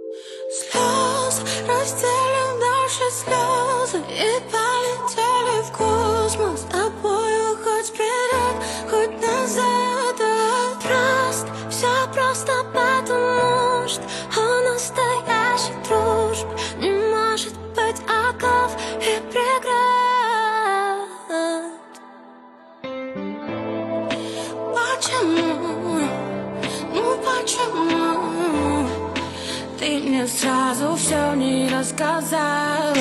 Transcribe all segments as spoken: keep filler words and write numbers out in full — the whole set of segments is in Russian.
Слезы разделим дальше слезы и полетели в космос. Тобою хоть вперед, хоть назад. Просто, все просто потому, что у настоящей дружбы не может быть оков и преград. Почему? Ну почему ты мне сразу все не рассказала?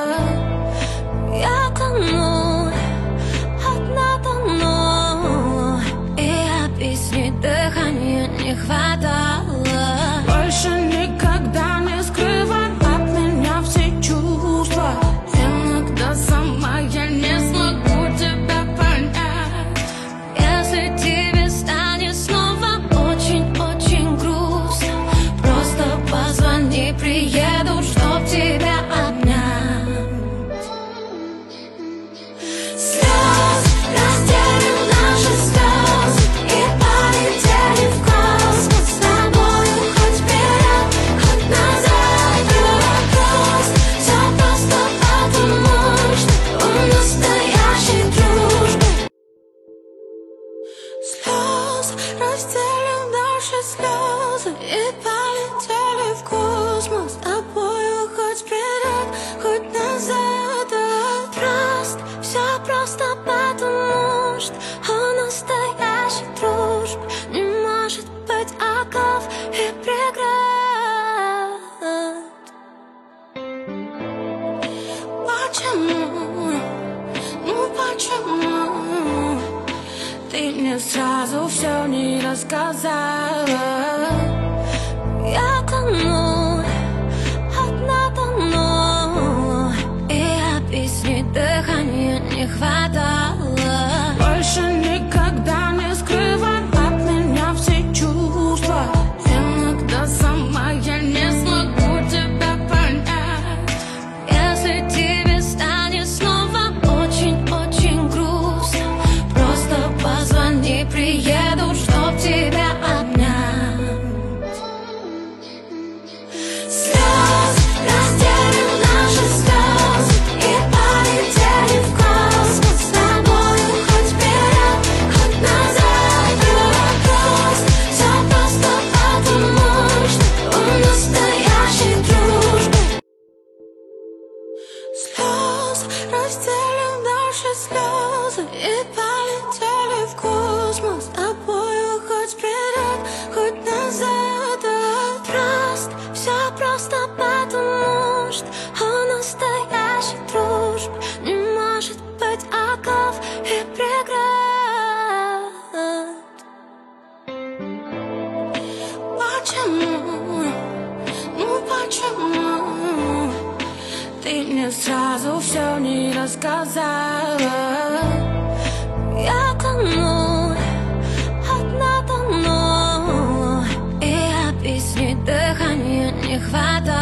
Я тону, одна тону, и объяснить дыхания не хватало. Больше никогда не скрывай от меня все чувства. Иногда сама я не смогу тебя понять. Если тебе станет снова очень-очень грустно, просто позвони, приеду, чтоб тебя обнять. Слезы, разделим наши слезы и полетели в космос. С тобою хоть вперед, хоть назад. Вопрос, все просто потому, что у настоящей дружбы. Слезы, разделим дальше слезы и полетели в космос. С тобою хоть вперед, хоть назад. Просто, все просто потому, что у настоящей дружбы не может быть оков и преград. Почему? Ну почему ты мне сразу все не рассказала? Я тону, одна тону, и объяснить дыхания не хватало. Больше никогда не скрывай от меня все чувства. Иногда сама я не смогу тебя понять. Если тебе станет снова очень-очень грустно, просто позвони, приеду, чтоб тебя обнять. Слезы, разделим наши слезы и полетели в космос. С тобою хоть вперед, хоть назад. Вопрос, все просто потому, что у настоящей дружбы. Слезы, разделим дальше слезы и полетели в космос. С тобою хоть вперед, хоть назад. Просто, все просто потому, что у настоящей дружбы не может быть оков и преград. Почему? Ну почему ты мне сразу все не рассказала? Я тону, одна тону, и объяснить дыхания не хватало.